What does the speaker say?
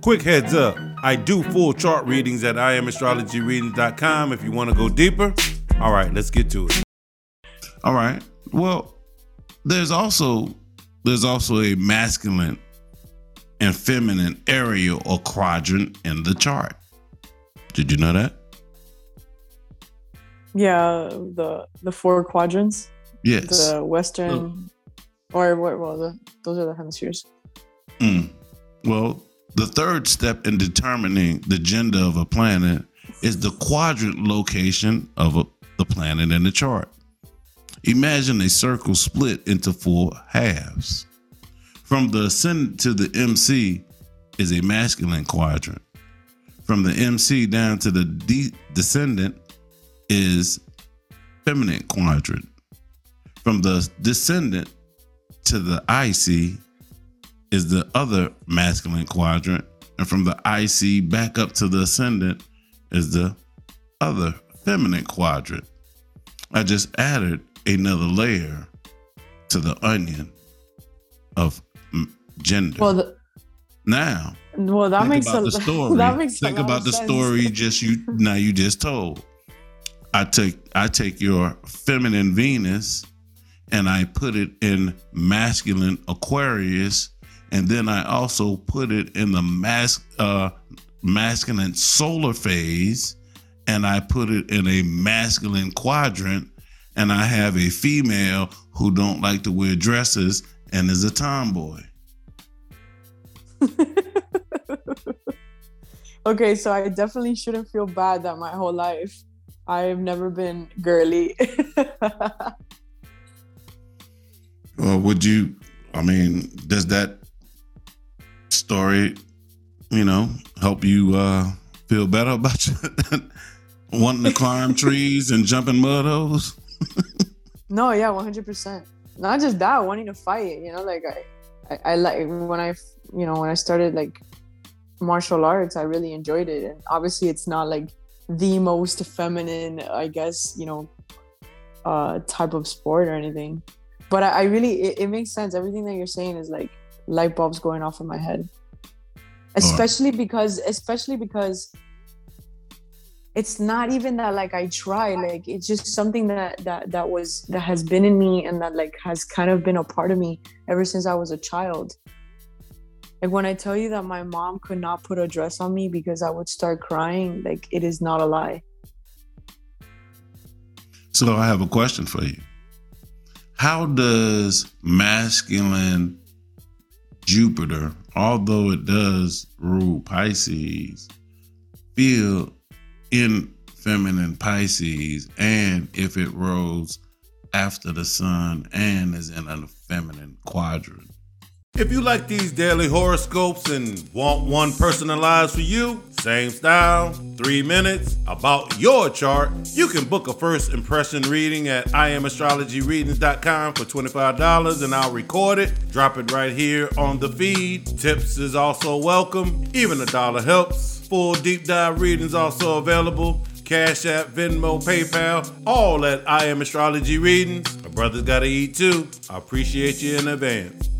Quick heads up, I do full chart readings at IamAstrologyReadings.com if you want to go deeper. All right, let's get to it. All right. Well, there's also a masculine and feminine area or quadrant in the chart. Did you know that? Yeah, the four quadrants. Yes. The Western, those are the hemispheres. Well, the third step in determining the gender of a planet is the quadrant location of the planet in the chart. Imagine a circle split into 4 halves. From the ascendant to the MC is a masculine quadrant. From the MC down to the descendant is feminine quadrant. From the descendant to the IC is the other masculine quadrant. And from the IC back up to the ascendant is the other feminine quadrant. I just added another layer to the onion of gender. That makes the story. That makes think about the sense. story you just told. I take your feminine Venus and I put it in masculine Aquarius, and then I also put it in the masculine solar phase, and I put it in a masculine quadrant, and I have a female who don't like to wear dresses and is a tomboy. Okay, so I definitely shouldn't feel bad that my whole life I've never been girly. Well, does that story, help you feel better about you wanting to climb trees and jump in mud holes? No, yeah, 100%. Not just that, wanting to fight, I like when I started like martial arts, I really enjoyed it. And obviously it's not like the most feminine, I guess, type of sport or anything. But I really, it makes sense. Everything that you're saying is like light bulbs going off in my head. Especially because it's not even that like I try, like it's just something that has been in me and that like has kind of been a part of me ever since I was a child. Like when I tell you that my mom could not put a dress on me because I would start crying, like it is not a lie. So I have a question for you. How does masculine Jupiter, although it does rule Pisces, feel in feminine Pisces, and if it rolls after the sun and is in a feminine quadrant? If you like these daily horoscopes and want one personalized for you, same style, 3 minutes, about your chart, you can book a first impression reading at IamAstrologyReadings.com for $25 and I'll record it, drop it right here on the feed. Tips is also welcome, even $1 helps. Full deep dive readings also available. Cash App, Venmo, PayPal, all at I Am Astrology Readings. My brother's gotta eat too. I appreciate you in advance.